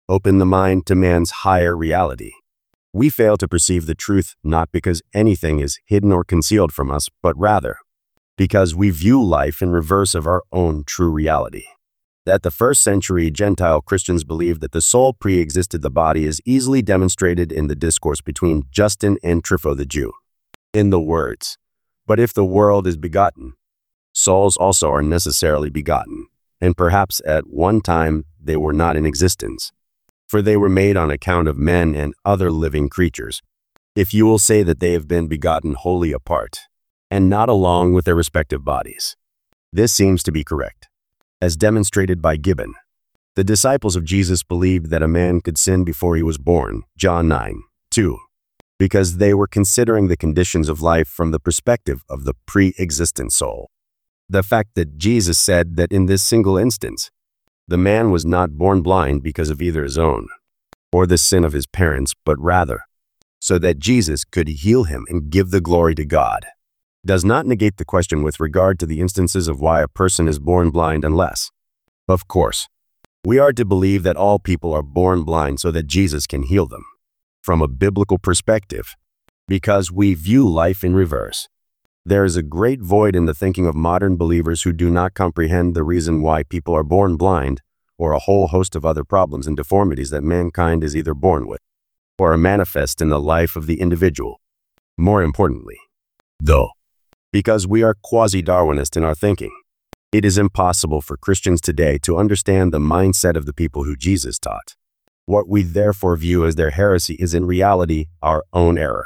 Open the mind to man's higher reality. We fail to perceive the truth not because anything is hidden or concealed from us, but rather because we view life in reverse of our own true reality. That the first century Gentile Christians believed that the soul pre-existed the body is easily demonstrated in the discourse between Justin and Trypho the Jew. In the words, "But if the world is begotten, souls also are necessarily begotten, and perhaps at one time they were not in existence, for they were made on account of men and other living creatures. If you will say that they have been begotten wholly apart, and not along with their respective bodies." This seems to be correct. As demonstrated by Gibbon, the disciples of Jesus believed that a man could sin before he was born, John 9:2, because they were considering the conditions of life from the perspective of the pre-existent soul. The fact that Jesus said that in this single instance, the man was not born blind because of either his own or the sin of his parents, but rather so that Jesus could heal him and give the glory to God, does not negate the question with regard to the instances of why a person is born blind unless, of course, we are to believe that all people are born blind so that Jesus can heal them. From a biblical perspective, because we view life in reverse, there is a great void in the thinking of modern believers who do not comprehend the reason why people are born blind or a whole host of other problems and deformities that mankind is either born with or are manifest in the life of the individual. More importantly, though, because we are quasi-Darwinist in our thinking, it is impossible for Christians today to understand the mindset of the people who Jesus taught. What we therefore view as their heresy is in reality our own error.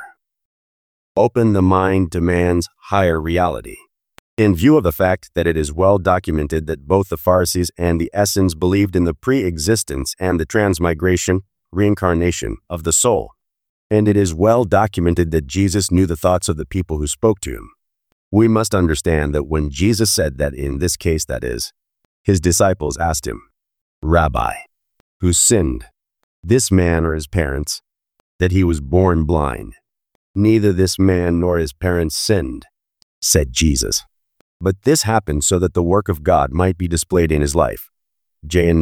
Open the mind to man's higher reality. In view of the fact that it is well documented that both the Pharisees and the Essenes believed in the pre-existence and the transmigration, reincarnation of the soul, and it is well documented that Jesus knew the thoughts of the people who spoke to him, we must understand that when Jesus said that in this case, that is, his disciples asked him, "Rabbi, who sinned, this man or his parents, that he was born blind?" "Neither this man nor his parents sinned," said Jesus. "But this happened so that the work of God might be displayed in his life." J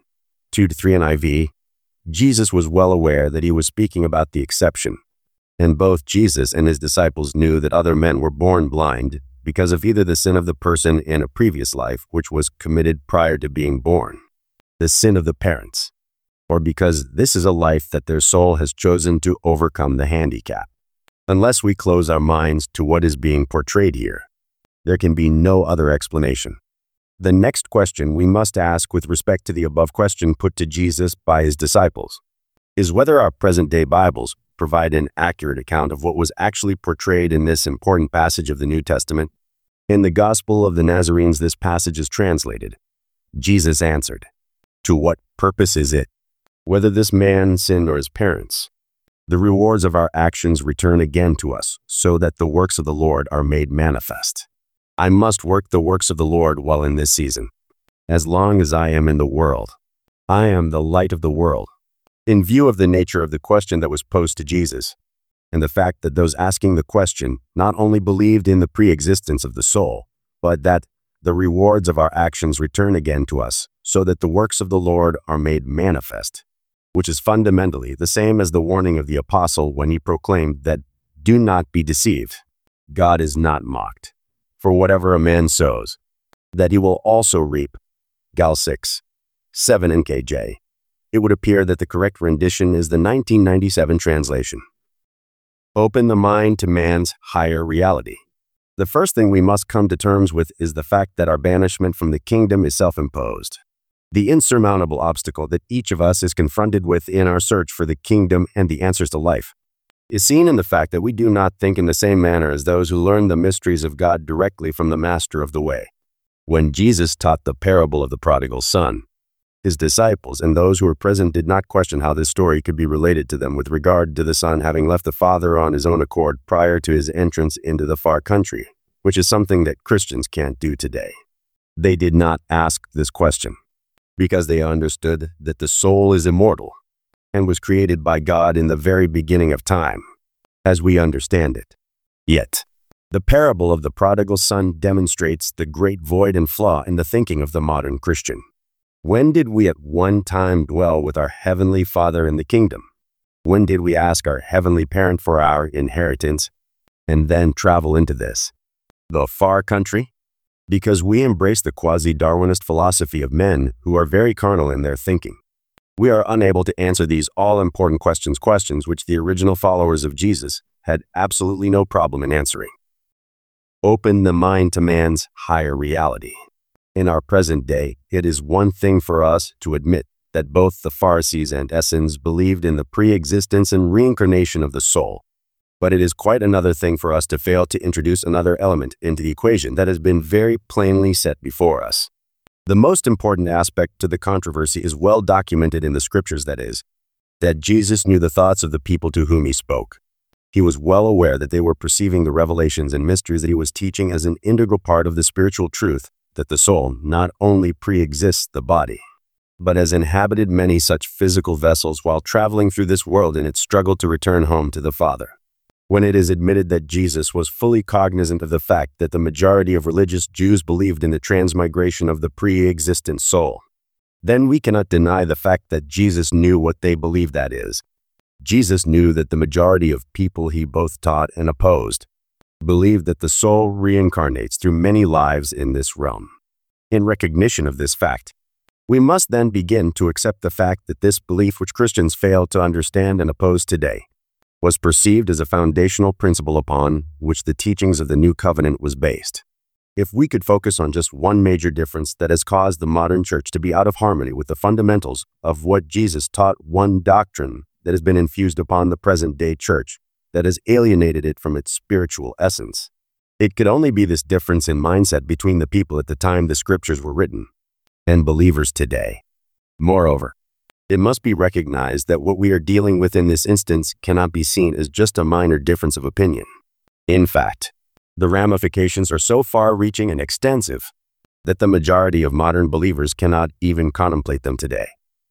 9:2-3 NIV. Jesus was well aware that he was speaking about the exception, and both Jesus and his disciples knew that other men were born blind because of either the sin of the person in a previous life, which was committed prior to being born, the sin of the parents, or because this is a life that their soul has chosen to overcome the handicap. Unless we close our minds to what is being portrayed here, there can be no other explanation. The next question we must ask with respect to the above question put to Jesus by his disciples is whether our present-day Bibles provide an accurate account of what was actually portrayed in this important passage of the New Testament. In the Gospel of the Nazarenes, this passage is translated. Jesus answered, "To what purpose is it, whether this man sinned or his parents? The rewards of our actions return again to us, so that the works of the Lord are made manifest. I must work the works of the Lord while in this season. As long as I am in the world, I am the light of the world." In view of the nature of the question that was posed to Jesus, and the fact that those asking the question not only believed in the pre-existence of the soul, but that the rewards of our actions return again to us, so that the works of the Lord are made manifest, which is fundamentally the same as the warning of the apostle when he proclaimed that, "Do not be deceived. God is not mocked. For whatever a man sows, that he will also reap." Gal 6:7 NKJ. It would appear that the correct rendition is the 1997 translation. Open the mind to man's higher reality. The first thing we must come to terms with is the fact that our banishment from the kingdom is self-imposed. The insurmountable obstacle that each of us is confronted with in our search for the kingdom and the answers to life is seen in the fact that we do not think in the same manner as those who learn the mysteries of God directly from the Master of the Way. When Jesus taught the parable of the prodigal son, his disciples and those who were present did not question how this story could be related to them with regard to the son having left the father on his own accord prior to his entrance into the far country, which is something that Christians can't do today. They did not ask this question because they understood that the soul is immortal and was created by God in the very beginning of time, as we understand it. Yet, the parable of the prodigal son demonstrates the great void and flaw in the thinking of the modern Christian. When did we at one time dwell with our Heavenly Father in the kingdom? When did we ask our Heavenly Parent for our inheritance and then travel into the far country? Because we embrace the quasi-Darwinist philosophy of men who are very carnal in their thinking. We are unable to answer these all-important questions which the original followers of Jesus had absolutely no problem in answering. Open the mind to man's higher reality. In our present day, it is one thing for us to admit that both the Pharisees and Essenes believed in the pre-existence and reincarnation of the soul. But it is quite another thing for us to fail to introduce another element into the equation that has been very plainly set before us. The most important aspect to the controversy is well documented in the scriptures, that is, that Jesus knew the thoughts of the people to whom he spoke. He was well aware that they were perceiving the revelations and mysteries that he was teaching as an integral part of the spiritual truth that the soul not only pre-exists the body, but has inhabited many such physical vessels while traveling through this world in its struggle to return home to the Father. When it is admitted that Jesus was fully cognizant of the fact that the majority of religious Jews believed in the transmigration of the pre-existent soul, then we cannot deny the fact that Jesus knew what they believed, that is, Jesus knew that the majority of people he both taught and opposed believed that the soul reincarnates through many lives in this realm. In recognition of this fact, we must then begin to accept the fact that this belief, which Christians fail to understand and oppose today, was perceived as a foundational principle upon which the teachings of the New Covenant was based. If we could focus on just one major difference that has caused the modern church to be out of harmony with the fundamentals of what Jesus taught, one doctrine that has been infused upon the present-day church that has alienated it from its spiritual essence, it could only be this difference in mindset between the people at the time the scriptures were written and believers today. Moreover, it must be recognized that what we are dealing with in this instance cannot be seen as just a minor difference of opinion. In fact, the ramifications are so far-reaching and extensive that the majority of modern believers cannot even contemplate them today.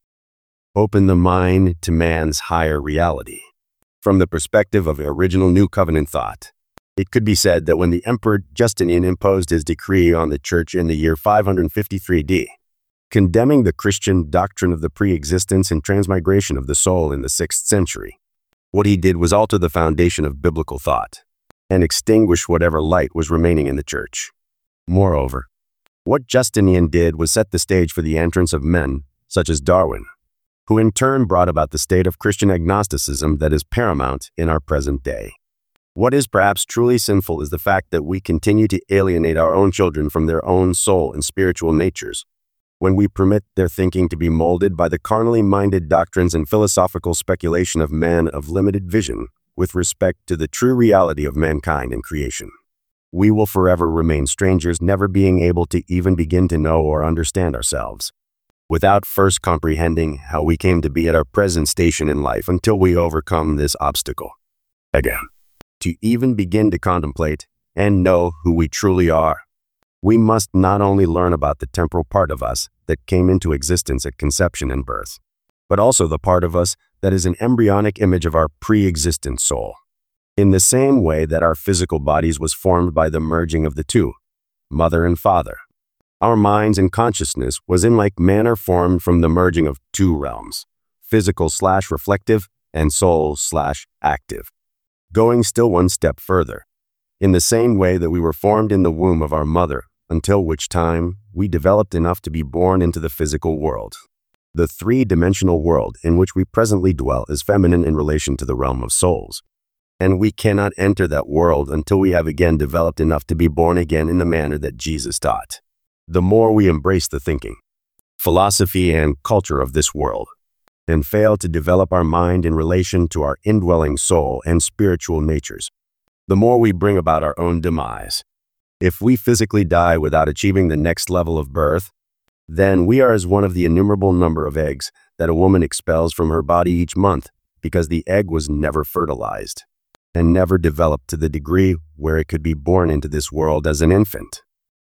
Open the mind to man's higher reality. From the perspective of original New Covenant thought, it could be said that when the Emperor Justinian imposed his decree on the Church in the year 553 AD, condemning the Christian doctrine of the pre-existence and transmigration of the soul in the 6th century, what he did was alter the foundation of biblical thought and extinguish whatever light was remaining in the Church. Moreover, what Justinian did was set the stage for the entrance of men such as Darwin, who in turn brought about the state of Christian agnosticism that is paramount in our present day. What is perhaps truly sinful is the fact that we continue to alienate our own children from their own soul and spiritual natures, when we permit their thinking to be molded by the carnally minded doctrines and philosophical speculation of men of limited vision with respect to the true reality of mankind and creation. We will forever remain strangers, never being able to even begin to know or understand ourselves, without first comprehending how we came to be at our present station in life until we overcome this obstacle. Again, to even begin to contemplate and know who we truly are, we must not only learn about the temporal part of us that came into existence at conception and birth, but also the part of us that is an embryonic image of our pre-existent soul. In the same way that our physical bodies was formed by the merging of the two, mother and father, our minds and consciousness was in like manner formed from the merging of two realms, physical/reflective and soul/active. Going still one step further, in the same way that we were formed in the womb of our mother, until which time we developed enough to be born into the physical world. The three-dimensional world in which we presently dwell is feminine in relation to the realm of souls, and we cannot enter that world until we have again developed enough to be born again in the manner that Jesus taught. The more we embrace the thinking, philosophy, and culture of this world, and fail to develop our mind in relation to our indwelling soul and spiritual natures, the more we bring about our own demise. If we physically die without achieving the next level of birth, then we are as one of the innumerable number of eggs that a woman expels from her body each month because the egg was never fertilized and never developed to the degree where it could be born into this world as an infant.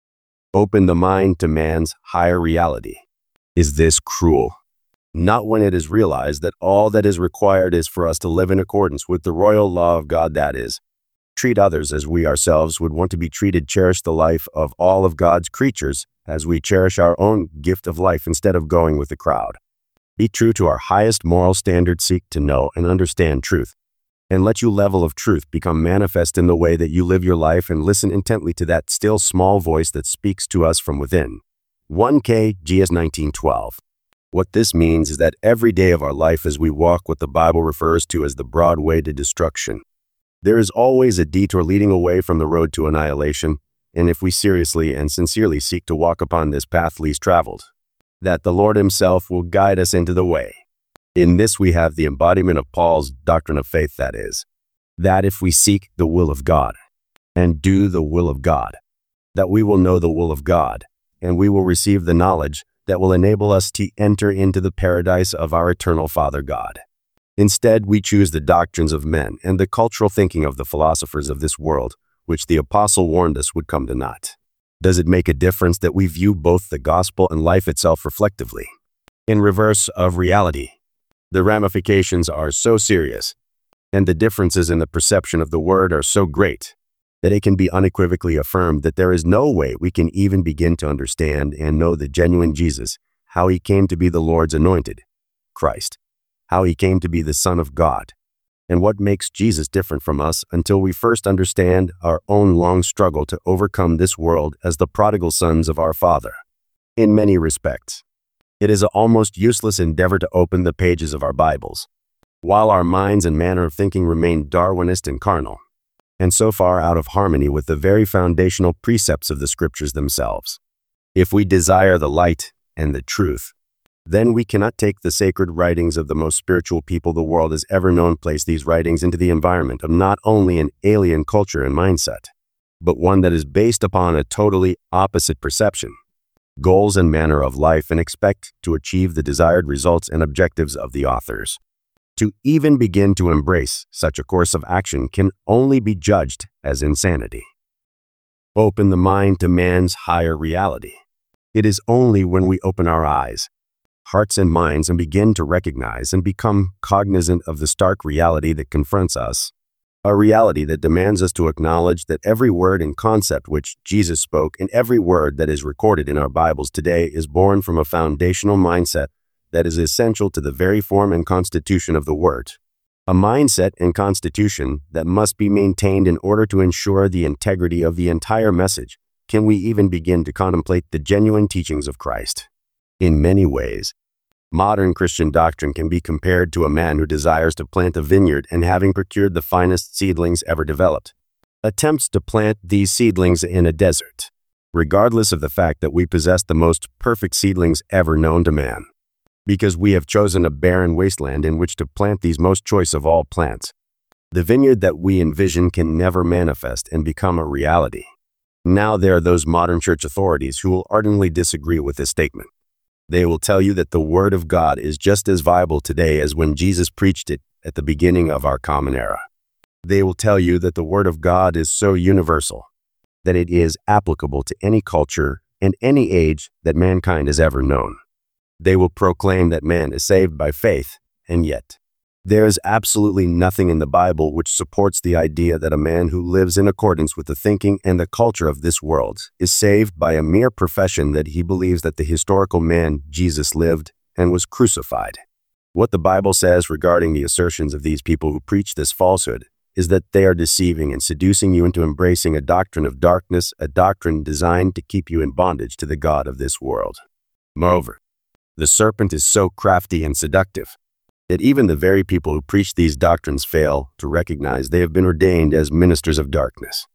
Open the mind to man's higher reality. Is this cruel? Not when it is realized that all that is required is for us to live in accordance with the royal law of God, that is, treat others as we ourselves would want to be treated, cherish the life of all of God's creatures as we cherish our own gift of life instead of going with the crowd. Be true to our highest moral standard, seek to know and understand truth, and let your level of truth become manifest in the way that you live your life and listen intently to that still small voice that speaks to us from within. 1K GS 1912. What this means is that every day of our life as we walk what the Bible refers to as the broad way to destruction, there is always a detour leading away from the road to annihilation, and if we seriously and sincerely seek to walk upon this path least traveled, that the Lord himself will guide us into the way. In this we have the embodiment of Paul's doctrine of faith, that is, that if we seek the will of God and do the will of God, that we will know the will of God, and we will receive the knowledge that will enable us to enter into the paradise of our eternal Father God. Instead, we choose the doctrines of men and the cultural thinking of the philosophers of this world, which the apostle warned us would come to naught. Does it make a difference that we view both the gospel and life itself reflectively, in reverse of reality? The ramifications are so serious, and the differences in the perception of the word are so great, that it can be unequivocally affirmed that there is no way we can even begin to understand and know the genuine Jesus, how he came to be the Lord's anointed, Christ, how he came to be the Son of God, and what makes Jesus different from us until we first understand our own long struggle to overcome this world as the prodigal sons of our Father. In many respects, it is an almost useless endeavor to open the pages of our Bibles, while our minds and manner of thinking remain Darwinist and carnal, and so far out of harmony with the very foundational precepts of the Scriptures themselves. If we desire the light and the truth, then we cannot take the sacred writings of the most spiritual people the world has ever known, place these writings into the environment of not only an alien culture and mindset, but one that is based upon a totally opposite perception, goals and manner of life, and expect to achieve the desired results and objectives of the authors. To even begin to embrace such a course of action can only be judged as insanity. Open the mind to man's higher reality. It is only when we open our eyes, hearts and minds and begin to recognize and become cognizant of the stark reality that confronts us, a reality that demands us to acknowledge that every word and concept which Jesus spoke and every word that is recorded in our Bibles today is born from a foundational mindset that is essential to the very form and constitution of the Word, a mindset and constitution that must be maintained in order to ensure the integrity of the entire message. Can we even begin to contemplate the genuine teachings of Christ? In many ways, modern Christian doctrine can be compared to a man who desires to plant a vineyard and, having procured the finest seedlings ever developed, attempts to plant these seedlings in a desert, regardless of the fact that we possess the most perfect seedlings ever known to man, because we have chosen a barren wasteland in which to plant these most choice of all plants. The vineyard that we envision can never manifest and become a reality. Now there are those modern church authorities who will ardently disagree with this statement. They will tell you that the Word of God is just as viable today as when Jesus preached it at the beginning of our common era. They will tell you that the Word of God is so universal that it is applicable to any culture and any age that mankind has ever known. They will proclaim that man is saved by faith, and yet there is absolutely nothing in the Bible which supports the idea that a man who lives in accordance with the thinking and the culture of this world is saved by a mere profession that he believes that the historical man Jesus lived and was crucified. What the Bible says regarding the assertions of these people who preach this falsehood is that they are deceiving and seducing you into embracing a doctrine of darkness, a doctrine designed to keep you in bondage to the God of this world. Moreover, the serpent is so crafty and seductive that even the very people who preach these doctrines fail to recognize they have been ordained as ministers of darkness.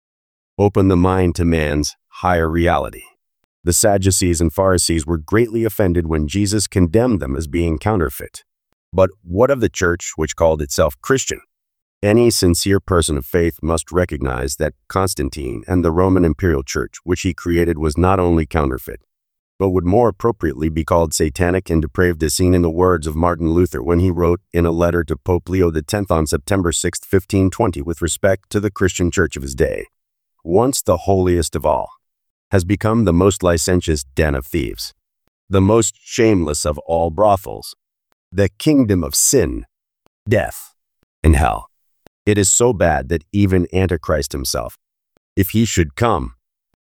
Open the mind to man's higher reality. The Sadducees and Pharisees were greatly offended when Jesus condemned them as being counterfeit. But what of the church which called itself Christian? Any sincere person of faith must recognize that Constantine and the Roman imperial church which he created was not only counterfeit, but would more appropriately be called satanic and depraved, as seen in the words of Martin Luther when he wrote in a letter to Pope Leo X on September 6, 1520, with respect to the Christian church of his day. Once the holiest of all, has become the most licentious den of thieves, the most shameless of all brothels, the kingdom of sin, death, and hell. It is so bad that even Antichrist himself, if he should come,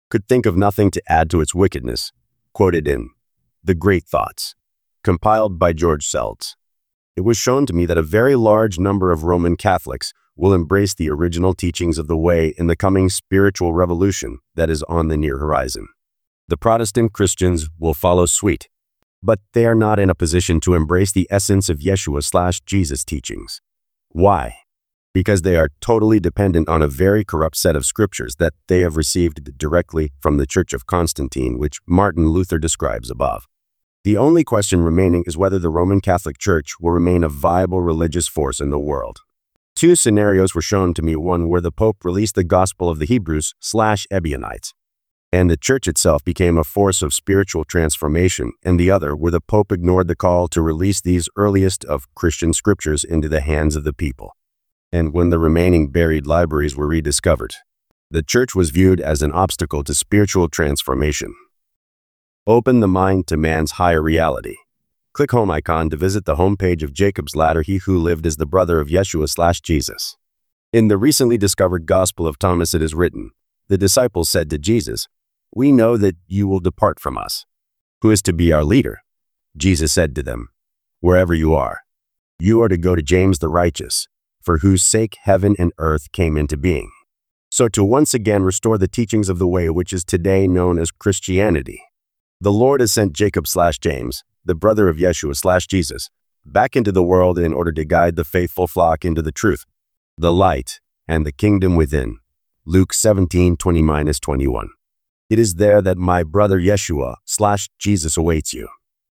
could think of nothing to add to its wickedness, quoted in The Great Thoughts, compiled by George Seltz. It was shown to me that a very large number of Roman Catholics will embrace the original teachings of the Way in the coming spiritual revolution that is on the near horizon. The Protestant Christians will follow suit, but they are not in a position to embrace the essence of Yeshua/Jesus teachings. Why? Because they are totally dependent on a very corrupt set of scriptures that they have received directly from the Church of Constantine, which Martin Luther describes above. The only question remaining is whether the Roman Catholic Church will remain a viable religious force in the world. Two scenarios were shown to me, one where the Pope released the Gospel of the Hebrews/Ebionites, and the Church itself became a force of spiritual transformation, and the other where the Pope ignored the call to release these earliest of Christian scriptures into the hands of the people. And when the remaining buried libraries were rediscovered, the Church was viewed as an obstacle to spiritual transformation. Open the mind to man's higher reality. Click home icon to visit the homepage of Jacob's Ladder, he who lived as the brother of Yeshua/Jesus. In the recently discovered Gospel of Thomas it is written, the disciples said to Jesus, "We know that you will depart from us. Who is to be our leader?" Jesus said to them, "Wherever you are to go to James the righteous, for whose sake heaven and earth came into being." So to once again restore the teachings of the Way, which is today known as Christianity, the Lord has sent Jacob/James, the brother of Yeshua/Jesus, back into the world in order to guide the faithful flock into the truth, the light, and the kingdom within. Luke 17:20-21. It is there that my brother Yeshua/Jesus awaits you.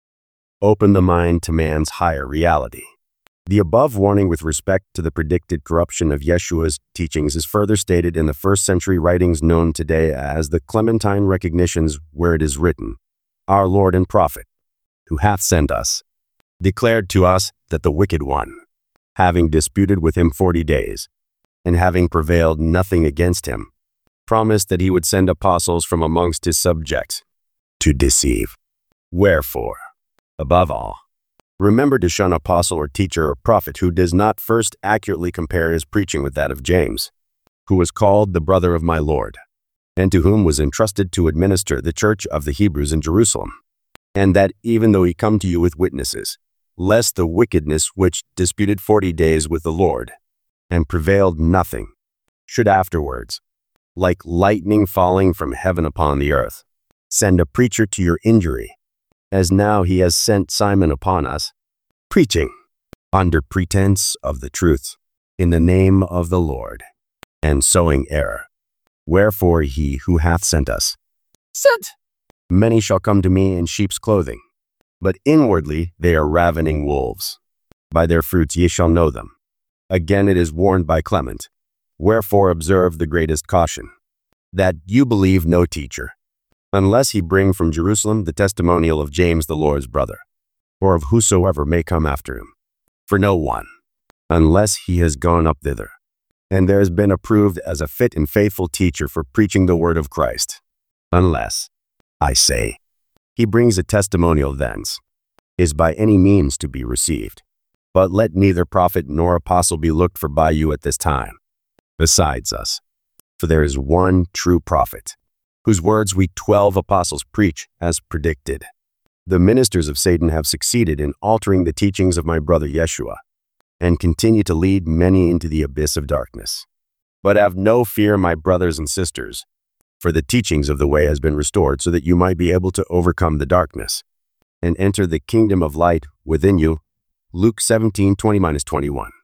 Open the mind to man's higher reality. The above warning with respect to the predicted corruption of Yeshua's teachings is further stated in the first-century writings known today as the Clementine Recognitions, where it is written, "Our Lord and Prophet, who hath sent us, declared to us that the wicked one, having disputed with him 40 days, and having prevailed nothing against him, promised that he would send apostles from amongst his subjects to deceive. Wherefore, above all, remember to shun apostle or teacher or prophet who does not first accurately compare his preaching with that of James, who was called the brother of my Lord, and to whom was entrusted to administer the church of the Hebrews in Jerusalem, and that even though he come to you with witnesses, lest the wickedness which disputed 40 days with the Lord, and prevailed nothing, should afterwards, like lightning falling from heaven upon the earth, send a preacher to your injury, as now he has sent Simon upon us, preaching, under pretense of the truth, in the name of the Lord, and sowing error. Wherefore he who hath sent us said, Many shall come to me in sheep's clothing, but inwardly they are ravening wolves. By their fruits ye shall know them. Again it is warned by Clement, wherefore observe the greatest caution, that you believe no teacher, unless he bring from Jerusalem the testimonial of James the Lord's brother, or of whosoever may come after him. For no one, unless he has gone up thither, and there has been approved as a fit and faithful teacher for preaching the word of Christ, unless, I say, he brings a testimonial thence, is by any means to be received. But let neither prophet nor apostle be looked for by you at this time, besides us. For there is one true prophet, whose words we 12 apostles preach as predicted. The ministers of Satan have succeeded in altering the teachings of my brother Yeshua, and continue to lead many into the abyss of darkness. But have no fear, my brothers and sisters, for the teachings of the Way has been restored so that you might be able to overcome the darkness, and enter the kingdom of light within you. Luke 17:20-21.